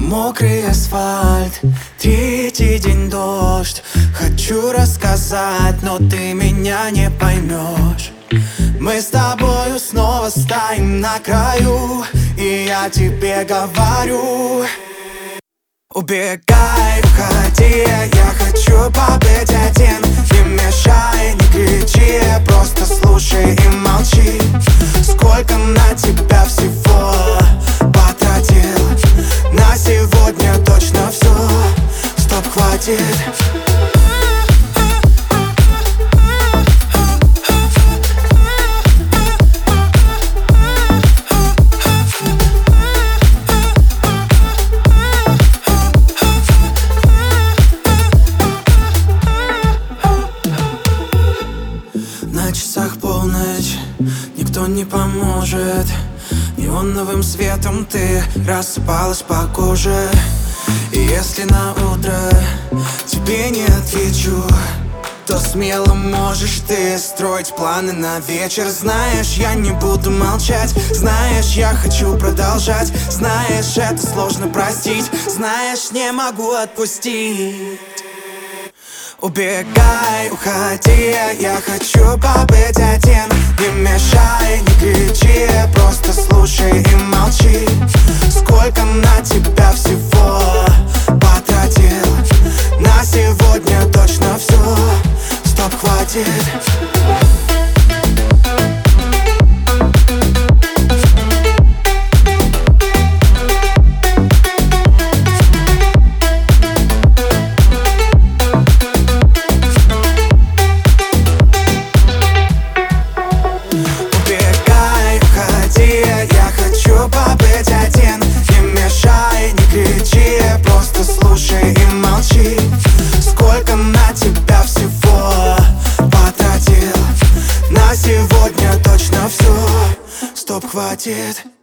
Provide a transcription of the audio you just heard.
мокрый асфальт, третий день дождь. Хочу рассказать, но ты меня не поймешь. Мы с тобою снова стоим на краю, и я тебе говорю: убегай, уходи, я хочу побыть один. Не мешай, не кричи, просто слушай и молчи. Сколько на тебя всего потратил, на сегодня точно все, стоп, хватит. На часах полночь, никто не поможет. Неоновым светом ты рассыпалась по коже. И если на утро тебе не отвечу, то смело можешь ты строить планы на вечер. Знаешь, я не буду молчать. Знаешь, я хочу продолжать. Знаешь, это сложно простить. Знаешь, не могу отпустить. Убегай, уходи, я хочу побыть один. Не мешай, не кричи, просто слушай и молчи. Сколько на тебя всего потратил, на сегодня точно все, стоп, хватит. Побыть один, не мешай, не кричи, просто слушай и молчи. Сколько на тебя всего потратил, на сегодня точно все, стоп, хватит.